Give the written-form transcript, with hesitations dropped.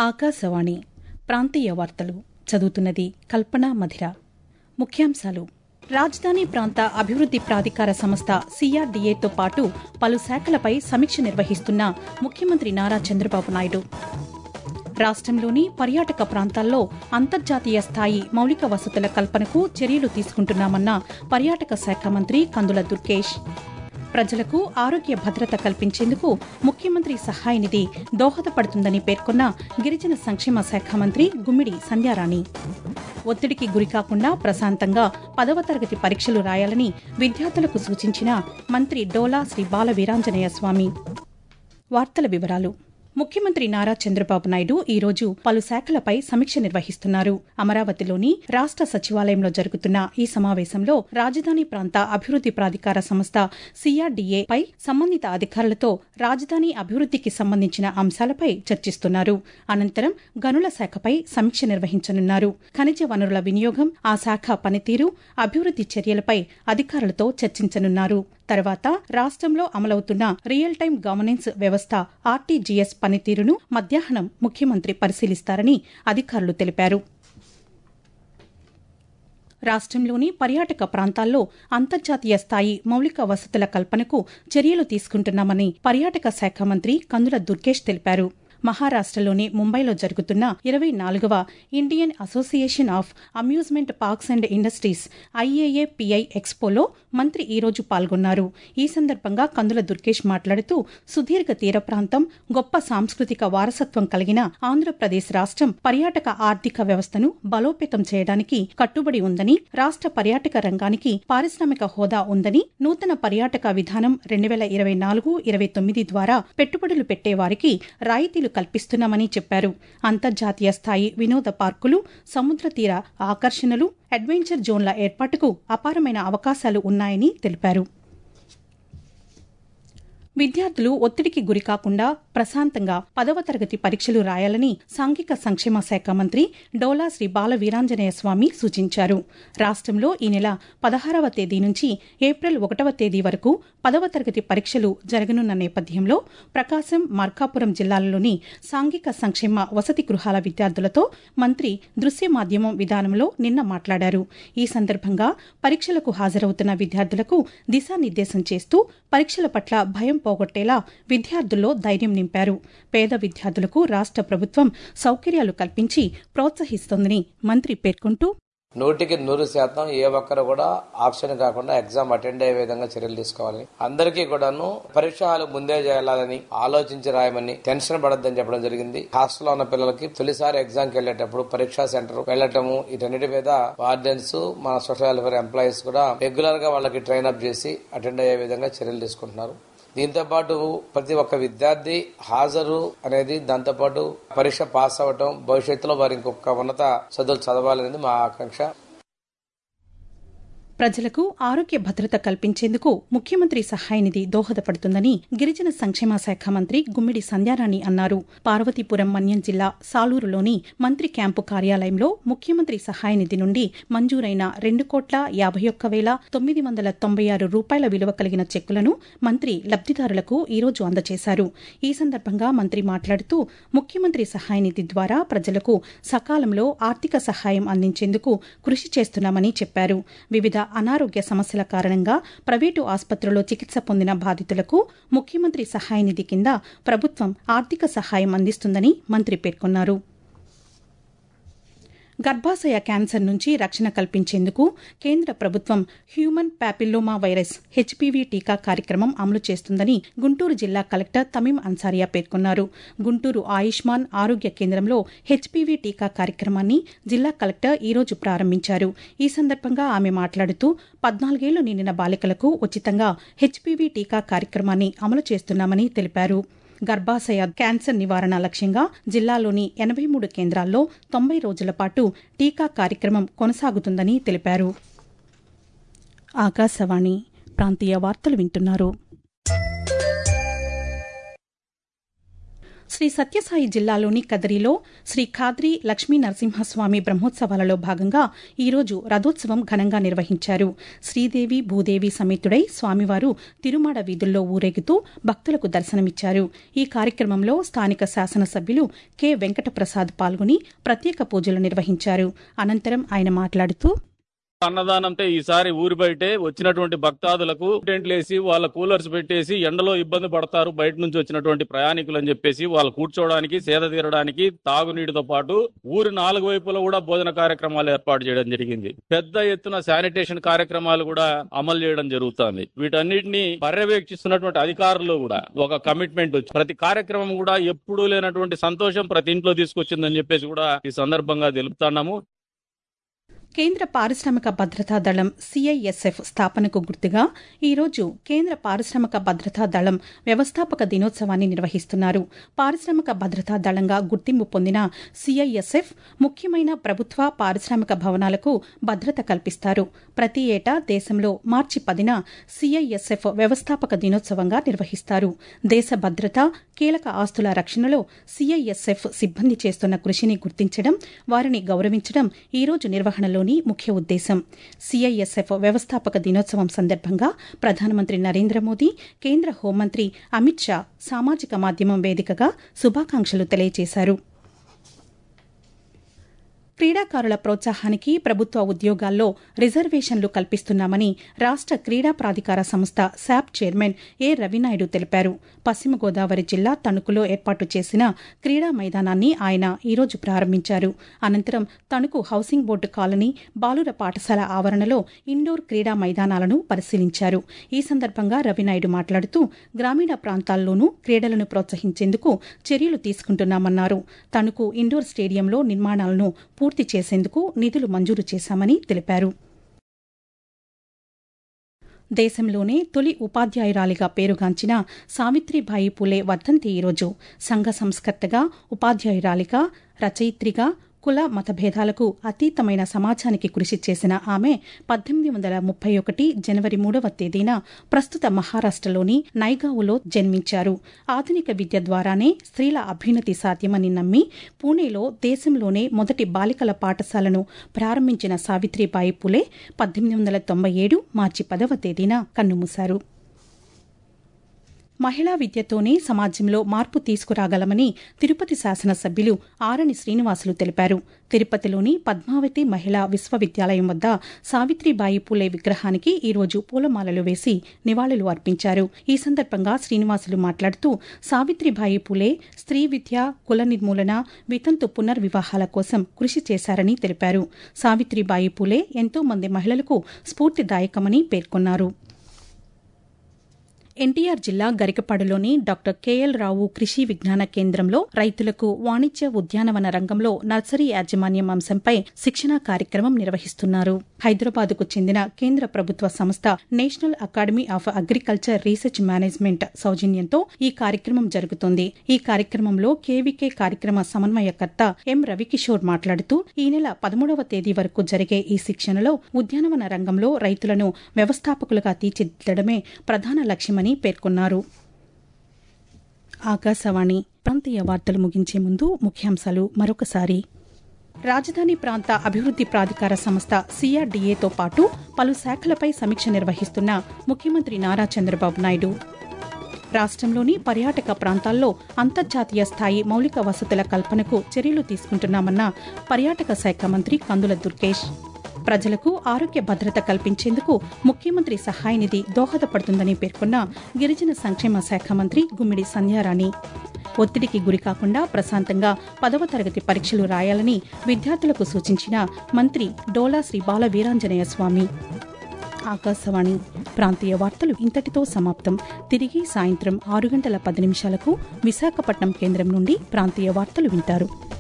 ఆకాశవాణి ప్రాంతీయ వార్తలు చదువుతున్నది కల్పన మధిర. ముఖ్యాంశాలు: రాజధాని ప్రాంత అభివృద్ది ప్రాధికార సంస్థ సిఆర్డీఏతో పాటు పలు శాఖలపై సమీక్ష నిర్వహిస్తున్న ముఖ్యమంత్రి నారా చంద్రబాబు నాయుడు. రాష్ట్రంలోని పర్యాటక ప్రాంతాల్లో అంతర్జాతీయ స్థాయి మౌలిక వసతుల కల్పనకు చర్యలు తీసుకుంటున్నామన్న పర్యాటక శాఖ మంత్రి కందుల దుర్గేష్. ప్రజలకు ఆరోగ్య భద్రత కల్పించేందుకు ముఖ్యమంత్రి సహాయ నిధి దోహదపడుతుందని పేర్కొన్న గిరిజన సంక్షేమ శాఖ మంత్రి గుమ్మిడి సంధ్యారాణి. ఒత్తిడికి గురికాకుండా ప్రశాంతంగా 10వ తరగతి పరీక్షలు రాయాలని విద్యార్థులకు సూచించిన మంత్రి డోలా శ్రీ బాల వీరాంజనేయ స్వామి. వార్తల వివరాలు: ముఖ్యమంత్రి నారా చంద్రబాబు నాయుడు ఈరోజు పలు శాఖలపై సమీక్ష నిర్వహిస్తున్నారు. అమరావతిలోని రాష్ట సచివాలయంలో జరుగుతున్న ఈ సమావేశంలో రాజధాని ప్రాంత అభివృద్ది ప్రాధికార సంస్థ సిఆర్డీఏ పై సంబంధిత అధికారులతో రాజధాని అభివృద్దికి సంబంధించిన అంశాలపై చర్చిస్తున్నారు. అనంతరం గనుల శాఖపై సమీక్ష నిర్వహించనున్నారు. ఖనిజ వనరుల వినియోగం, ఆ శాఖ పనితీరు, అభివృద్ది చర్యలపై అధికారులతో చర్చించనున్నారు. తర్వాత రాష్ట్రంలో అమలవుతున్న రియల్ టైం గవర్నెన్స్ వ్యవస్థ ఆర్టీజీఎస్ పనితీరును మధ్యాహ్నం ముఖ్యమంత్రి పరిశీలిస్తారని అధికారులు తెలిపారు. రాష్ట్రంలోని పర్యాటక ప్రాంతాల్లో అంతర్జాతీయ స్థాయి మౌలిక వసతుల కల్పనకు చర్యలు తీసుకుంటున్నామని పర్యాటక శాఖ మంత్రి కందుల దుర్గేష్ తెలిపారు. మహారాష్టలోని ముంబైలో జరుగుతున్న 24వ Indian association of amusement parks and industries IAAPI ఎక్స్పోలో మంత్రి ఈరోజు పాల్గొన్నారు. ఈ సందర్భంగా కందుల దుర్గేష్ మాట్లాడుతూ సుదీర్ఘ తీర ప్రాంతం, గొప్ప సాంస్కృతిక వారసత్వం కలిగిన ఆంధ్రప్రదేశ్ రాష్ట్రం పర్యాటక ఆర్థిక వ్యవస్థను బలోపేతం చేయడానికి కట్టుబడి ఉందని, రాష్ట్ర పర్యాటక రంగానికి పారిశ్రామిక హోదా ఉందని, నూతన పర్యాటక విధానం 2024-29 ద్వారా పెట్టుబడులు పెట్టే వారికి రాయితీలు కల్పిస్తున్నామని చెప్పారు. అంతర్జాతీయ స్థాయి వినోద పార్కులు, సముద్ర తీర ఆకర్షణలు, అడ్వెంచర్ జోన్ల ఏర్పాటుకు అపారమైన అవకాశాలు ఉన్నాయని తెలిపారు. విద్యార్థులు ఒత్తిడికి గురికాకుండా ప్రశాంతంగా 10వ తరగతి పరీక్షలు రాయాలని సాంఘిక సంక్షేమ శాఖ మంత్రి డోలా శ్రీ బాల వీరాంజనేయ స్వామి సూచించారు. రాష్ట్రంలో ఈ నెల 16వ తేదీ నుంచి ఏప్రిల్ 1వ తేదీ వరకు 10వ తరగతి పరీక్షలు జరగనున్న నేపథ్యంలో ప్రకాశం, మార్కాపురం జిల్లాలలోని సాంఘిక సంక్షేమ వసతి గృహాల విద్యార్థులతో మంత్రి దృశ్య మాధ్యమం విధానంలో నిన్న మాట్లాడారు. ఈ సందర్భంగా పరీక్షలకు హాజరవుతున్న విద్యార్థులకు దిశానిర్దేశం చేస్తూ పరీక్షల పట్ల భయం పోగొట్టేలా విద్యార్థుల్లో ధైర్యం నింపారు. పేద విద్యార్థులకు రాష్ట్ర ప్రభుత్వం సౌకర్యాలు కల్పించి ప్రోత్సహిస్తోందని మంత్రి పేర్కొంటూ, 100% ఏ ఒక్కరు కూడా ఆప్షన్ కాకుండా ఎగ్జామ్ అటెండ్ అయ్యే విధంగా చర్యలు తీసుకోవాలని, అందరికీ కూడాను పరీక్ష హాలు ముందే చేయాలని ఆలోచించి రాయమని, టెన్షన్ పడొద్దని చెప్పడం జరిగింది. హాస్టల్లో ఉన్న పిల్లలకి తొలిసారి ఎగ్జామ్కి వెళ్లేటప్పుడు పరీక్షా సెంటర్ వెళ్లటము, వీటన్నిటి మీద వార్డెన్స్, మన సోషల్ వెల్ఫేర్ ఎంప్లాయీస్ కూడా రెగ్యులర్ గా వాళ్ళకి ట్రైన్ అప్ చేసి అటెండ్ అయ్యే విధంగా చర్యలు తీసుకుంటున్నారు. దీంతో పాటు ప్రతి ఒక్క విద్యార్థి హాజరు అనేది, దాంతో పాటు పరీక్ష పాస్ అవ్వటం, భవిష్యత్తులో వారి ఇంకొక ఉన్నత చదువులు చదవాలనేది మా ఆకాంక్ష. ప్రజలకు ఆరోగ్య భద్రత కల్పించేందుకు ముఖ్యమంత్రి సహాయ నిధి దోహదపడుతుందని గిరిజన సంక్షేమ శాఖ మంత్రి గుమ్మిడి సంధ్యారాణి అన్నారు. పార్వతీపురం మన్యం జిల్లా సాలూరులోని మంత్రి క్యాంపు కార్యాలయంలో ముఖ్యమంత్రి సహాయ నిధి నుండి మంజూరైన 2,51,996 రూపాయల విలువ కలిగిన చెక్కులను మంత్రి లబ్దిదారులకు ఈరోజు అందజేశారు. ఈ సందర్భంగా మంత్రి మాట్లాడుతూ, ముఖ్యమంత్రి సహాయ నిధి ద్వారా ప్రజలకు సకాలంలో ఆర్థిక సహాయం అందించేందుకు కృషి చేస్తున్నామని చెప్పారు. వివిధ అనారోగ్య సమస్యల కారణంగా ప్రైవేటు ఆసుపత్రుల్లో చికిత్స పొందిన బాధితులకు ముఖ్యమంత్రి సహాయ నిధి కింద ప్రభుత్వం ఆర్థిక సహాయం అందిస్తుందని మంత్రి పేర్కొన్నారు. గర్భాశయ క్యాన్సర్ నుంచి రక్షణ కల్పించేందుకు కేంద్ర ప్రభుత్వం హ్యూమన్ ప్యాపిల్లోమా వైరస్ HPV టీకా కార్యక్రమం అమలు చేస్తుందని గుంటూరు జిల్లా కలెక్టర్ తమీం అన్సారియా పేర్కొన్నారు. గుంటూరు ఆయుష్మాన్ ఆరోగ్య కేంద్రంలో HPV టీకా కార్యక్రమాన్ని జిల్లా కలెక్టర్ ఈరోజు ప్రారంభించారు. ఈ సందర్భంగా ఆమె మాట్లాడుతూ 14 ఏళ్లు నిండిన బాలికలకు ఉచితంగా HPV టీకా కార్యక్రమాన్ని అమలు చేస్తున్నామని తెలిపారు. గర్భాశయ క్యాన్సర్ నివారణ లక్ష్యంగా జిల్లాలోని 83 కేంద్రాల్లో 90 రోజుల పాటు టీకా కార్యక్రమం కొనసాగుతుందని తెలిపారు. ఆకాశవాణి ప్రాంతీయ వార్తలు వింటున్నారు. శ్రీ సత్యసాయి జిల్లాలోని కదిరిలో శ్రీ ఖాద్రి లక్ష్మీ నరసింహస్వామి బ్రహ్మోత్సవాలలో భాగంగా ఈరోజు రథోత్సవం ఘనంగా నిర్వహించారు. శ్రీదేవి భూదేవి సమేతుడై స్వామివారు తిరుమాడ వీధుల్లో ఊరేగుతూ భక్తులకు దర్శనమిచ్చారు. ఈ కార్యక్రమంలో స్థానిక శాసనసభ్యులు కె వెంకటప్రసాద్ పాల్గొని ప్రత్యేక పూజలు నిర్వహించారు. అనంతరం ఆయన మాట్లాడుతూ, అన్నదానంతో ఈసారి ఊరి బయటే వచ్చినటువంటి భక్తాదులకు టెంట్లు వేసి వాళ్ళ కూలర్స్ పెట్టేసి ఎండలో ఇబ్బంది పడతారు బయట నుంచి వచ్చినటువంటి ప్రయాణికులు అని చెప్పేసి వాళ్ళు కూర్చోవడానికి, సేద తీరడానికి తాగునీటితో పాటు ఊరి 4 వైపులా కూడా భోజన కార్యక్రమాలు ఏర్పాటు చేయడం జరిగింది. పెద్ద ఎత్తున శానిటేషన్ కార్యక్రమాలు కూడా అమలు చేయడం జరుగుతుంది. వీటన్నిటిని పర్యవేక్షిస్తున్నటువంటి అధికారులు కూడా ఒక కమిట్మెంట్ వచ్చి ప్రతి కార్యక్రమం కూడా ఎప్పుడూ లేనటువంటి సంతోషం ప్రతి ఇంట్లో తీసుకొచ్చిందని చెప్పేసి కూడా ఈ సందర్భంగా తెలుపుతున్నాము. కేంద్ర పారిశ్రామిక భద్రతా దళం సిఐఎస్ఎఫ్ స్థాపనకు గుర్తుగా ఈరోజు కేంద్ర పారిశ్రామిక భద్రతా దళం వ్యవస్థాపక దినోత్సవాన్ని నిర్వహిస్తున్నారు. పారిశ్రామిక భద్రతా దళంగా గుర్తింపు పొందిన సిఐఎస్ఎఫ్ ముఖ్యమైన ప్రభుత్వ పారిశ్రామిక భవనాలకు భద్రత కల్పిస్తారు. ప్రతి ఏటా దేశంలో మార్చి 10న సిఐఎస్ఎఫ్ వ్యవస్థాపక దినోత్సవంగా నిర్వహిస్తారు. దేశ భద్రత, కీలక ఆస్తుల రక్షణలో సిఐఎస్ఎఫ్ సిబ్బంది చేస్తున్న కృషిని గుర్తించడం, వారిని గౌరవించడం ఈ రోజు నిర్వహణలో ముఖ్య ఉద్దేశం. సిఐఎస్ఎఫ్ వ్యవస్థాపక దినోత్సవం సందర్భంగా ప్రధానమంత్రి నరేంద్ర మోదీ, కేంద్ర హోంమంత్రి అమిత్ షా సామాజిక మాధ్యమం వేదికగా శుభాకాంక్షలు తెలియజేశారు. క్రీడాకారుల ప్రోత్సాహానికి ప్రభుత్వ ఉద్యోగాల్లో రిజర్వేషన్లు కల్పిస్తున్నామని రాష్ట క్రీడా ప్రాధికార సంస్థ శాప్ చైర్మన్ ఏ రవినాయుడు తెలిపారు. పశ్చిమ గోదావరి జిల్లా తణుకులో ఏర్పాటు చేసిన క్రీడా మైదానాన్ని ఆయన ఈరోజు ప్రారంభించారు. అనంతరం తణుకు హౌసింగ్ బోర్డు కాలనీ, బాలుర పాఠశాల ఆవరణలో ఇండోర్ క్రీడా మైదానాలను పరిశీలించారు. ఈ సందర్భంగా రవినాయుడు మాట్లాడుతూ గ్రామీణ ప్రాంతాల్లోనూ క్రీడలను ప్రోత్సహించేందుకు చర్యలు తీసుకుంటున్నామన్నారు. తణుకు ఇండోర్ స్టేడియంలో నిర్మాణాలను పూర్తి చేసేందుకు నిధులు మంజూరు చేశామని తెలిపారు. దేశంలోనే తొలి ఉపాధ్యాయురాలిగా పేరుగాంచిన సావిత్రిబాయి పూలే వర్ధంతి ఈరోజు. సంఘ సంస్కర్తగా, ఉపాధ్యాయురాలిగా, రచయిత్రిగా, కుల మతభేదాలకు అతీతమైన సమాజానికి కృషి చేసిన ఆమె 1831 జనవరి 3వ తేదీన ప్రస్తుత మహారాష్టలోని నైగావులో జన్మించారు. ఆధునిక విద్య ద్వారానే స్త్రీల అభ్యున్నతి సాధ్యమని నమ్మి పూణేలో దేశంలోనే మొదటి బాలికల పాఠశాలను ప్రారంభించిన సావిత్రిబాయి పూలే 1897 మార్చి 10వ తేదీన కన్నుమూశారు. మహిళా విద్యతోనే సమాజంలో మార్పు తీసుకురాగలమని తిరుపతి శాసనసభ్యులు ఆరణి శ్రీనివాసులు తెలిపారు. తిరుపతిలోని పద్మావతి మహిళా విశ్వవిద్యాలయం వద్ద సావిత్రిబాయి పూలే విగ్రహానికి ఈరోజు పూలమాలలు వేసి నివాళులు అర్పించారు. ఈ సందర్భంగా శ్రీనివాసులు మాట్లాడుతూ సావిత్రిబాయి పూలే స్త్రీ విద్య, కుల నిర్మూలన, వితంతు పునర్వివాహాల కోసం కృషి చేశారని తెలిపారు. సావిత్రిబాయి పూలే ఎంతో మంది మహిళలకు స్ఫూర్తిదాయకమని పేర్కొన్నారు. ఎన్టీఆర్ జిల్లా గరికపాడులోని డాక్టర్ కెఎల్ రావు కృషి విజ్ఞాన కేంద్రంలో రైతులకు వాణిజ్య ఉద్యానవన రంగంలో నర్సరీ యాజమాన్యం అంశంపై శిక్షణా కార్యక్రమం నిర్వహిస్తున్నారు. హైదరాబాద్కు చెందిన కేంద్ర ప్రభుత్వ సంస్థ national academy of agriculture research management సౌజన్యంతో ఈ కార్యక్రమం జరుగుతోంది. ఈ కార్యక్రమంలో కేవీకే కార్యక్రమ సమన్వయకర్త ఎం రవికిషోర్ మాట్లాడుతూ ఈ నెల 13వ తేదీ వరకు జరిగే ఈ శిక్షణలో ఉద్యానవన రంగంలో రైతులను వ్యవస్థాపకులుగా తీర్చిదిద్దడమే ప్రధాన లక్ష్యమని పేర్కొన్నారు. ఆకాశవాణి ప్రాంతీయ వార్తలు ముగించే ముందు ముఖ్యాంశాలు మరొకసారి. రాజధాని ప్రాంత అభివృద్ది ప్రాధికార సంస్థ సిఆర్డీఏతో పాటు పలు శాఖలపై సమీక్ష నిర్వహిస్తున్న ముఖ్యమంత్రి నారా చంద్రబాబు నాయుడు. రాష్ట్రంలోని పర్యాటక ప్రాంతాల్లో అంతర్జాతీయ స్థాయి మౌలిక వసతుల కల్పనకు చర్యలు తీసుకుంటున్నామన్న పర్యాటక శాఖ మంత్రి కందుల దుర్గేష్. ప్రజలకు ఆరోగ్య భద్రత కల్పించేందుకు ముఖ్యమంత్రి సహాయ నిధి దోహదపడుతుందని పేర్కొన్న గిరిజన సంక్షేమ శాఖ మంత్రి గుమ్మిడి సంధ్యారాణి. ఒత్తిడికి గురికాకుండా ప్రశాంతంగా 10వ తరగతి పరీక్షలు రాయాలని విద్యార్థులకు సూచించిన మంత్రి డోలా శ్రీ బాల వీరాంజనేయ స్వామి. ఆకాశవాణి ప్రాంతీయ వార్తలు ఇంతటితో సమాప్తం. తిరిగి సాయంత్రం 6 గంటల 10 నిమిషాలకు విశాఖపట్నం కేంద్రం నుండి ప్రాంతీయ వార్తలు వింటారు.